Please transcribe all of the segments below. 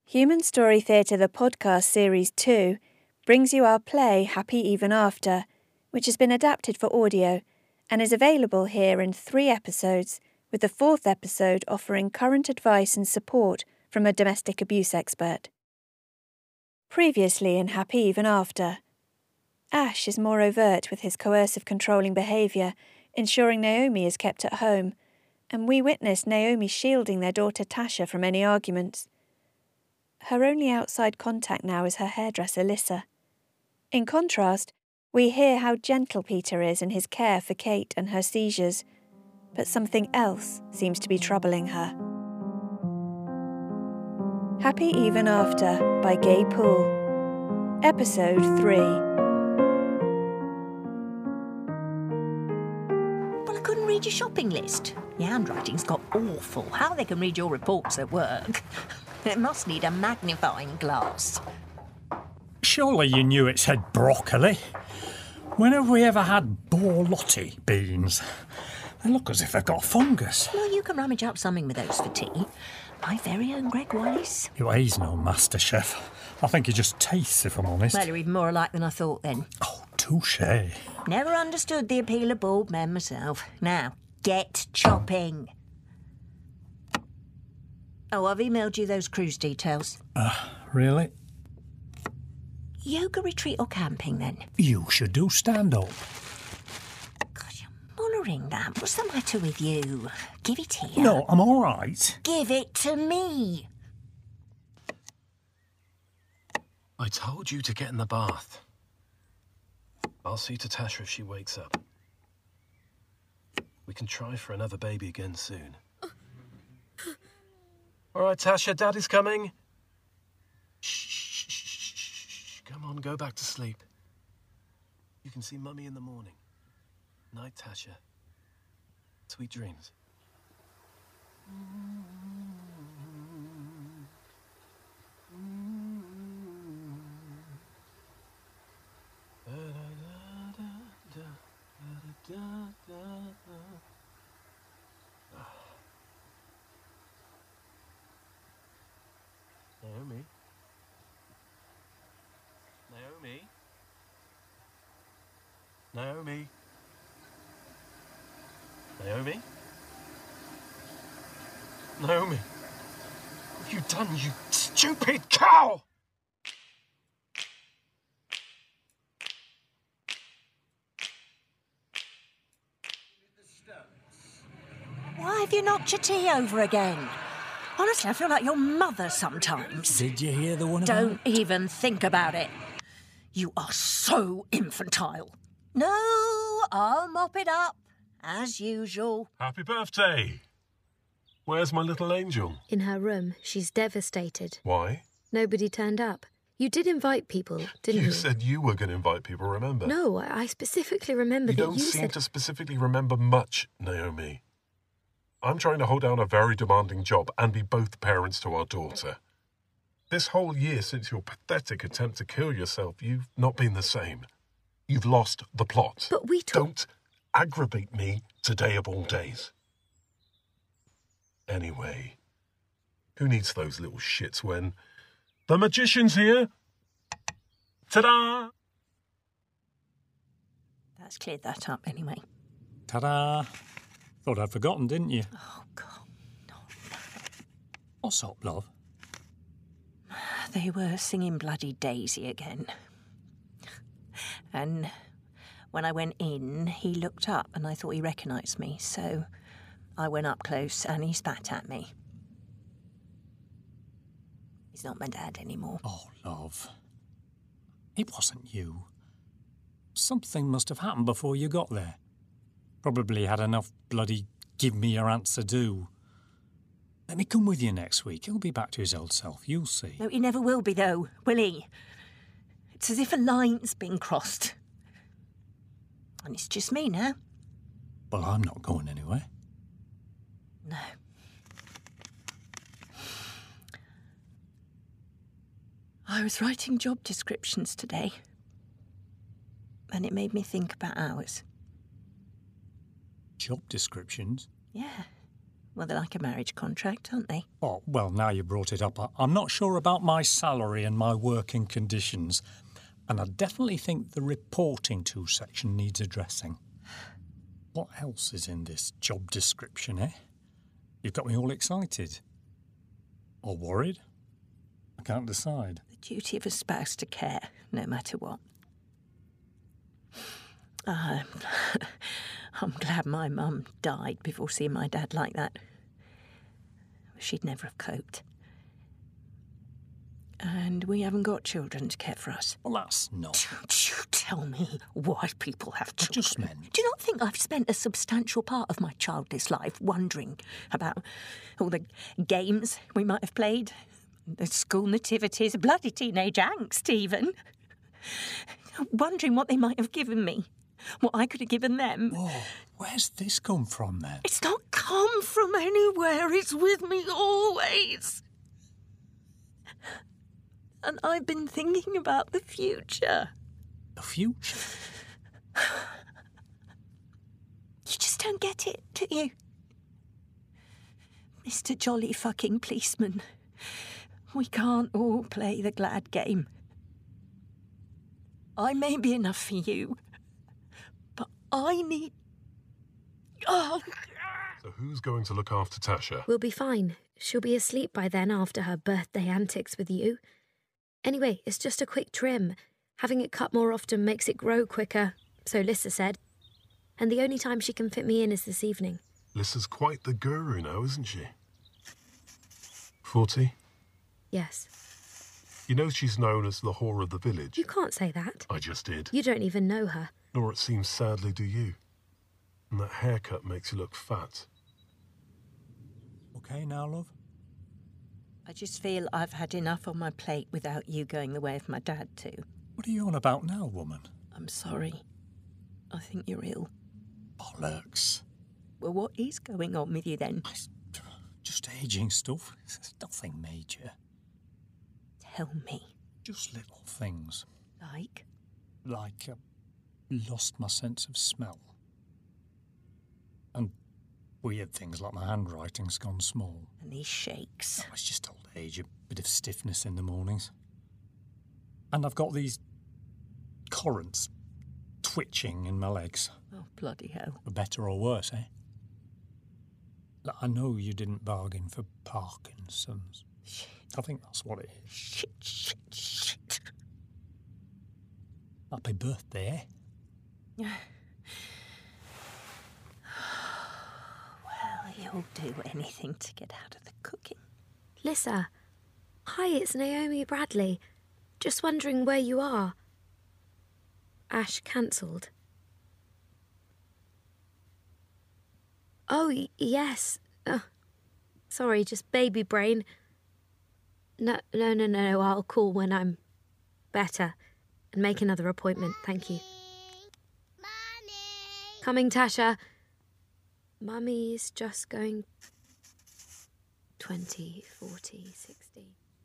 Human Story Theatre the podcast Series 2 brings you our play Happy Even After, which has been adapted for audio and is available here in 3 episodes, with the 4th episode offering current advice and support from a domestic abuse expert. Previously in Happy Even After, Ash is more overt with his coercive controlling behaviour, ensuring Naomi is kept at home, and we witness Naomi shielding their daughter Tasha from any arguments. Her only outside contact now is her hairdresser Lissa. In contrast, we hear how gentle Peter is in his care for Kate and her seizures, but something else seems to be troubling her. Happy Even After by Gay Poole. Episode 3. Well, I couldn't read your shopping list. Your handwriting's got awful. How they can read your reports at work? It must need a magnifying glass. Surely you knew it said broccoli. When have we ever had borlotti beans? They look as if they've got fungus. Well, you can rummage up something with those for tea. My very own Greg Wallace. He's no master chef. I think he just tastes, if I'm honest. Well, you're even more alike than I thought then. Oh, touche. Never understood the appeal of bald men myself. Now, get chopping. Oh, I've emailed you those cruise details. Really? Yoga retreat or camping, then? You should do stand-up. God, you're mullering that. What's the matter with you? Give it here. No, I'm all right. Give it to me. I told you to get in the bath. I'll see to Tasha if she wakes up. We can try for another baby again soon. All right, Tasha, Daddy's coming. Shh. Come on, go back to sleep. You can see Mummy in the morning. Night, Tasha. Sweet dreams. Naomi? Naomi? Naomi? Naomi? Naomi? What have you done, you stupid cow? Why have you knocked your tea over again? Honestly, I feel like your mother sometimes. Did you hear the one Don't even think about it. You are so infantile. No, I'll mop it up, as usual. Happy birthday! Where's my little angel? In her room. She's devastated. Why? Nobody turned up. You did invite people, didn't you? You said you were going to invite people, remember? No, I specifically remember You that don't you seem said... to specifically remember much, Naomi. I'm trying to hold down a very demanding job and be both parents to our daughter. This whole year since your pathetic attempt to kill yourself, you've not been the same. You've lost the plot. But we Don't aggravate me today of all days. Anyway, who needs those little shits when the magician's here? Ta-da! That's cleared that up anyway. Ta-da! Thought I'd forgotten, didn't you? Oh, God. No. What's up, love? They were singing Bloody Daisy again. And when I went in, he looked up and I thought he recognised me, so I went up close and he spat at me. He's not my dad anymore. Oh, love. It wasn't you. Something must have happened before you got there. Probably had enough bloody give me your answer do. Let me come with you next week. He'll be back to his old self. You'll see. No, he never will be, though, will he? It's as if a line's been crossed. And it's just me now. Well, I'm not going anywhere. No. I was writing job descriptions today, and it made me think about ours. Job descriptions? Yeah. Well, they're like a marriage contract, aren't they? Oh, well, now you brought it up, I'm not sure about my salary and my working conditions. And I definitely think the reporting to section needs addressing. What else is in this job description, eh? You've got me all excited. Or worried? I can't decide. The duty of a spouse to care, no matter what. I'm glad my mum died before seeing my dad like that. She'd never have coped. And we haven't got children to care for us. Well, that's not... Don't you tell me why people have children. I just meant... Do you not think I've spent a substantial part of my childless life wondering about all the games we might have played? The school nativities, bloody teenage angst even. Wondering what they might have given me. What I could have given them. Whoa, where's this come from, then? It's not come from anywhere. It's with me always. And I've been thinking about the future. The future? You just don't get it, do you? Mr. Jolly fucking policeman. We can't all play the glad game. I may be enough for you, but I need... Oh. So who's going to look after Tasha? We'll be fine. She'll be asleep by then after her birthday antics with you. Anyway, it's just a quick trim. Having it cut more often makes it grow quicker, so Lissa said. And the only time she can fit me in is this evening. Lissa's quite the guru now, isn't she? 40? Yes. You know she's known as the whore of the village. You can't say that. I just did. You don't even know her. Nor it seems sadly do you. And that haircut makes you look fat. OK now, love? I just feel I've had enough on my plate without you going the way of my dad too. What are you on about now, woman? I'm sorry. I think you're ill. Bollocks. Well, what is going on with you then? Just ageing stuff. It's nothing major. Tell me. Just little things. Like? Like, lost my sense of smell. And weird things like my handwriting's gone small. And these shakes. It's just old age, a bit of stiffness in the mornings. And I've got these currents twitching in my legs. Oh, bloody hell. For better or worse, eh? Look, I know you didn't bargain for Parkinson's. Shit. I think that's what it is. Shit. Happy birthday, eh? Well, you'll do anything to get out of the cooking. Lissa. Hi, it's Naomi Bradley. Just wondering where you are. Ash cancelled. Oh, yes. Sorry, just baby brain. No, I'll call when I'm better and make another appointment. Thank you. Mommy. Coming, Tasha. Mummy's just going 20, 40, 60.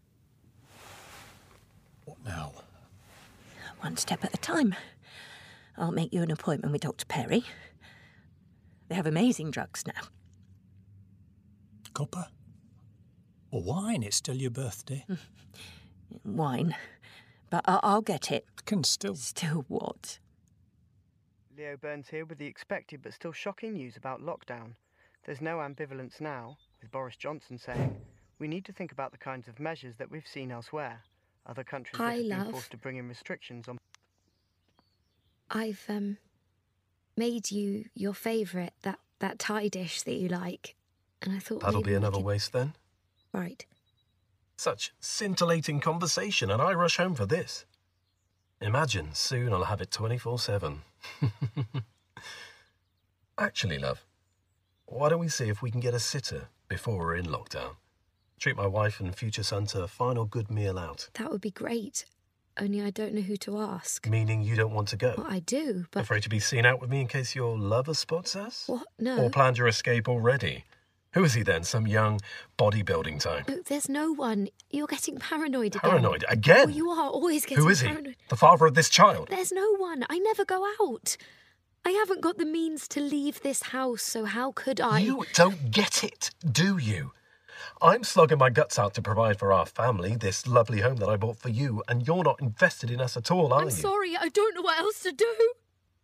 What now? One step at a time. I'll make you an appointment with Dr. Perry. They have amazing drugs now. Copper? Or wine? It's still your birthday. Wine. But I'll get it. I can still... Still what? Leo Burns here with the expected but still shocking news about lockdown. There's no ambivalence now, with Boris Johnson saying, we need to think about the kinds of measures that we've seen elsewhere. Other countries that have been forced to bring in restrictions on... I've, made you your favourite, that Thai dish that you like. And I thought that'll be another waste then? Right. Such scintillating conversation, and I rush home for this. Imagine, soon I'll have it 24/7. Actually, love, why don't we see if we can get a sitter before we're in lockdown? Treat my wife and future son to a final good meal out. That would be great. Only I don't know who to ask. Meaning you don't want to go? Well, I do, but... Afraid to be seen out with me in case your lover spots us? What? No. Or planned your escape already? Who is he then? Some young bodybuilding type? No, there's no one. You're getting paranoid again. Paranoid? Again? Well, you are always getting paranoid. Who is he? Paranoid. The father of this child? There's no one. I never go out. I haven't got the means to leave this house, so how could I? You don't get it, do you? I'm slogging my guts out to provide for our family, this lovely home that I bought for you, and you're not invested in us at all, are you? I'm sorry, I don't know what else to do.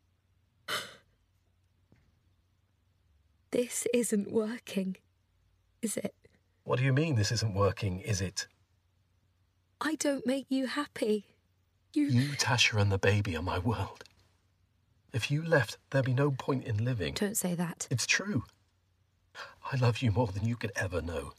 This isn't working, is it? What do you mean this isn't working, is it? I don't make you happy. You, Tasha, and the baby are my world. If you left, there'd be no point in living. Don't say that. It's true. I love you more than you could ever know.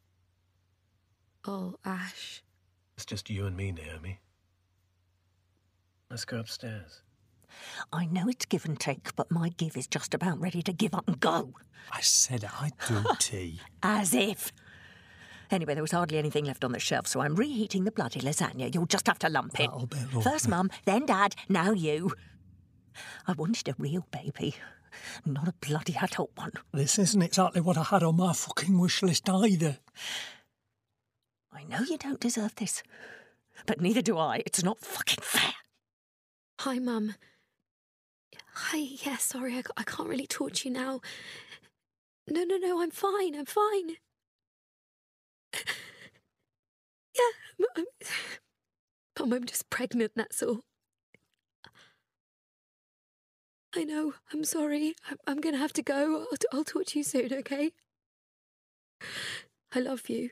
Oh, Ash. It's just you and me, Naomi. Let's go upstairs. I know it's give and take, but my give is just about ready to give up and go. I said I'd do tea. As if. Anyway, there was hardly anything left on the shelf, so I'm reheating the bloody lasagna. You'll just have to lump it. That'll be lovely. First Mum, then Dad, now you. I wanted a real baby, not a bloody adult one. This isn't exactly what I had on my fucking wish list either. I know you don't deserve this, but neither do I. It's not fucking fair. Hi, Mum. Hi, yeah, sorry, I can't really talk to you now. No, I'm fine. Yeah, Mum, I'm just pregnant, that's all. I know, I'm sorry. I'm going to have to go. I'll talk to you soon, okay? I love you.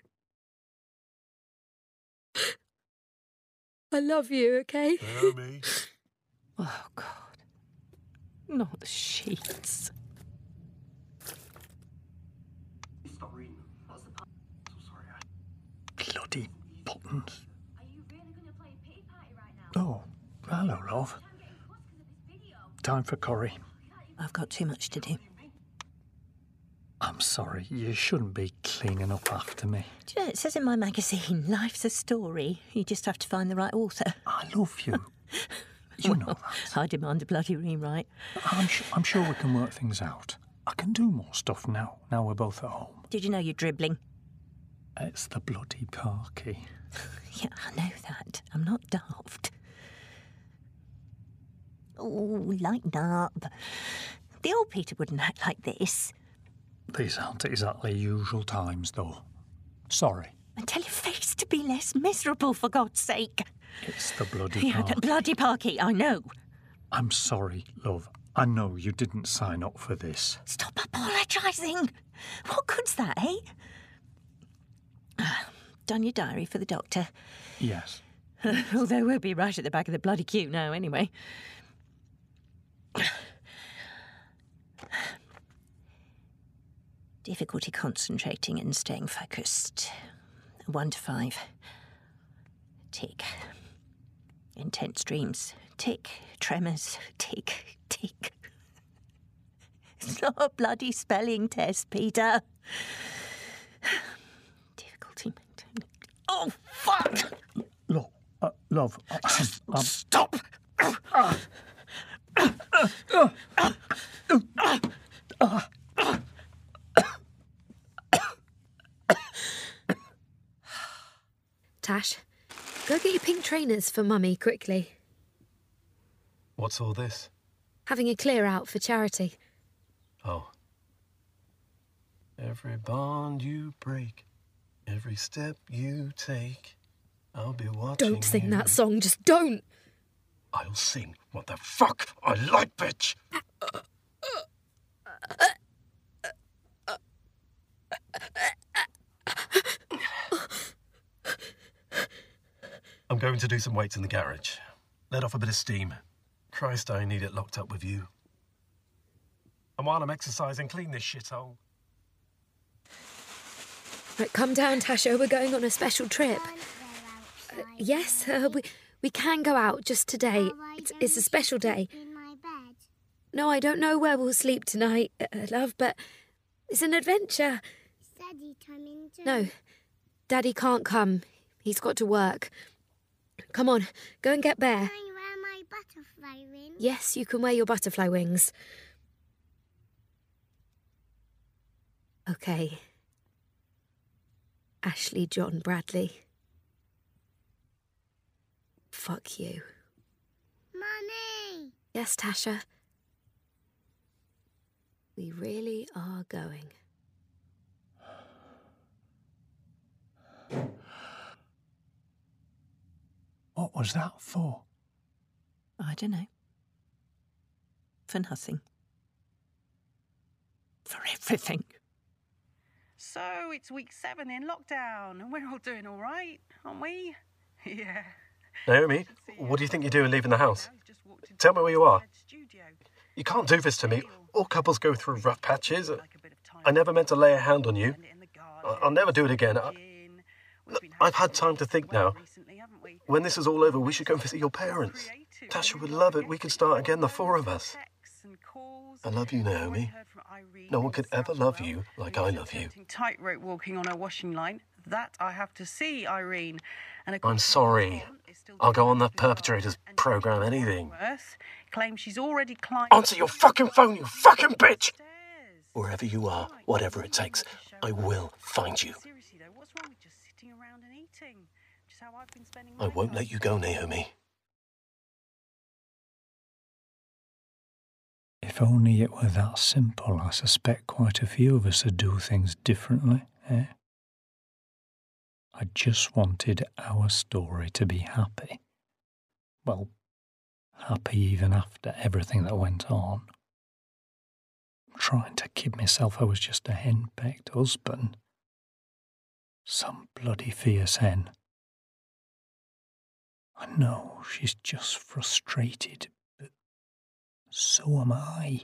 I love you, okay? Naomi. Oh, God. Not the sheets. Stop reading. What's the part? So sorry, Bloody buttons. Are you really going to play a pity party right now? Oh, hello, love. I'm getting cussed because of this video. Time for curry. I've got too much to do. I'm sorry, you shouldn't be cleaning up after me. Do you know, it says in my magazine, life's a story. You just have to find the right author. I love you. You know that. I demand a bloody rewrite. I'm sure we can work things out. I can do more stuff now we're both at home. Did you know you're dribbling? It's the bloody parky. Yeah, I know that. I'm not daft. Oh, lighten up. The old Peter wouldn't act like this. These aren't exactly usual times, though. Sorry. And tell your face to be less miserable, for God's sake. It's the bloody Yeah, parky. the bloody parky, I know. I'm sorry, love. I know you didn't sign up for this. Stop apologising. What good's that, eh? Done your diary for the doctor. Yes. Although we'll be right at the back of the bloody queue now, anyway. Difficulty concentrating and staying focused. 1 to 5. Tick. Intense dreams. Tick. Tremors. Tick. Tick. It's not a bloody spelling test, Peter. Difficulty maintaining. Oh, fuck! Look, love. Stop! Tash, go get your pink trainers for Mummy quickly. What's all this? Having a clear out for charity. Oh. Every bond you break, every step you take, I'll be watching. Don't sing you. that song, just don't! I'll sing what the fuck I like, bitch! I'm going to do some weights in the garage. Let off a bit of steam. Christ, I need it locked up with you. And while I'm exercising, clean this shithole. Right, come down, Tasha, we're going on a special trip. Can't go outside. Yes, we can go out just today. Why It's don't a special you day. sleep in my bed? No, I don't know where we'll sleep tonight, love, but it's an adventure. Is Daddy coming too? No, Daddy can't come. He's got to work. Come on, go and get Bear. Can I wear my butterfly wings? Yes, you can wear your butterfly wings. Okay. Ashley John Bradley. Fuck you. Mummy! Yes, Tasha. We really are going. What was that for? I don't know. For nothing. For everything. So it's week 7 in lockdown, and we're all doing all right, aren't we? Yeah. Naomi, what do you think you're doing leaving the house? Tell me where you are. You can't do this to me. All couples go through rough patches. I never meant to lay a hand on you. I'll never do it again. Look, I've had time to think now. When this is all over, we should go and visit your parents. Tasha would love it. We could start again, the 4 of us. I love you, Naomi. No one could ever love you like I love you. Tightrope walking on her washing line. That I have to see, Irene. And I'm sorry. I'll go on the perpetrator's program, anything. Claims she's already climbed. Answer your fucking phone, you fucking bitch! Wherever you are, whatever it takes, I will find you. Seriously though, what's wrong with just sitting around and eating? Just how I've been spending I won't let you go, Naomi. If only it were that simple, I suspect quite a few of us would do things differently, eh? I just wanted our story to be happy. Well, happy even after everything that went on. I'm trying to kid myself I was just a henpecked husband. Some bloody fierce hen. I know she's just frustrated, but so am I.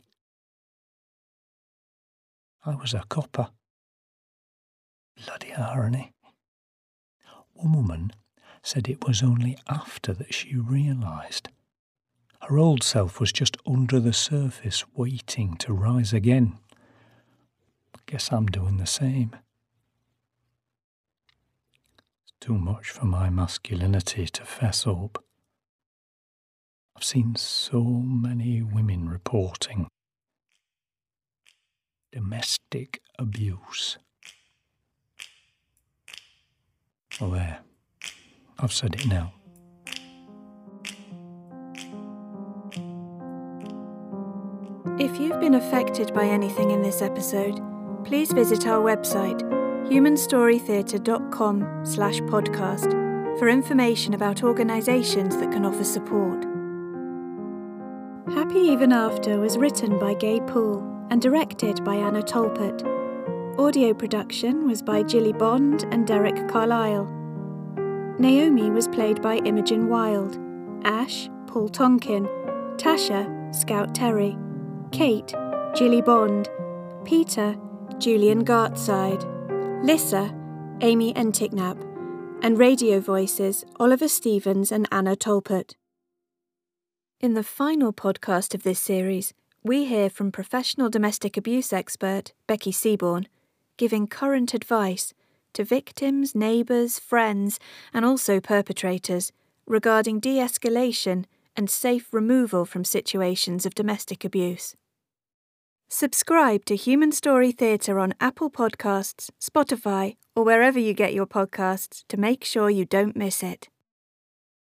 I was a copper. Bloody irony. One woman said it was only after that she realised. Her old self was just under the surface, waiting to rise again. Guess I'm doing the same. It's too much for my masculinity to fess up. I've seen so many women reporting domestic abuse. Well, there. I've said it now. If you've been affected by anything in this episode, please visit our website, humanstorytheatre.com/podcast, for information about organisations that can offer support. Happy Even After was written by Gay Poole and directed by Anna Tolpert. Audio production was by Gilly Bond and Derek Carlisle. Naomi was played by Imogen Wild, Ash, Paul Tonkin, Tasha, Scout Terry, Kate, Gilly Bond, Peter, Julian Gartside, Lissa, Amy Enticknap, and radio voices Oliver Stevens and Anna Tolpert. In the final podcast of this series, we hear from professional domestic abuse expert Becky Seaborn, giving current advice to victims, neighbours, friends, and also perpetrators regarding de-escalation and safe removal from situations of domestic abuse. Subscribe to Human Story Theatre on Apple Podcasts, Spotify, or wherever you get your podcasts to make sure you don't miss it.